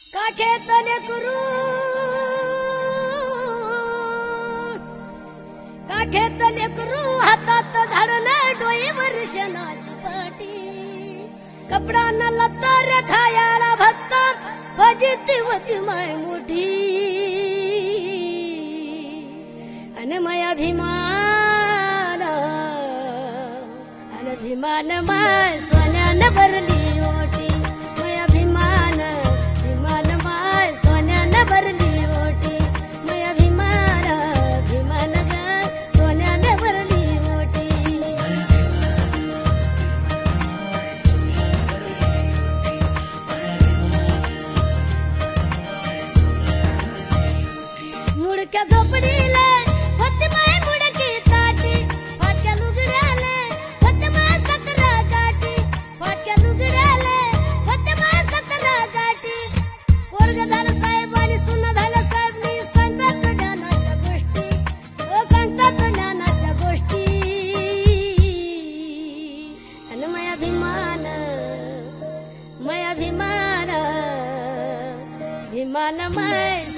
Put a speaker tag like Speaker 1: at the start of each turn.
Speaker 1: काखेतले गुरु काखेतले गुरु हातात झाडणे डोईवर शेणाची पाटी कपडा न लत्ता रे खायाला भत्ता फजिती होती माय मोठी अन माय अभिमान माय सोन्यानं भरली ओटी माय अभिमान माय सोन्यानं भरली ओटी माय अभिमान ग सोन्यानं भरली ओटी मुडक्या झोपडीला होती माय मुडकी ताटी फाटक्या लुगड्याला होते माय 17 गाठी फाटक्या लुगड्याला होते माय 17 गाठी पोरग झालं साहेब आणि सुना झालं साहेब मी सांगतात ज्ञानाच्या गोष्टी ओ सांगतात ज्ञानाच्या गोष्टी आणि माय अभिमान माय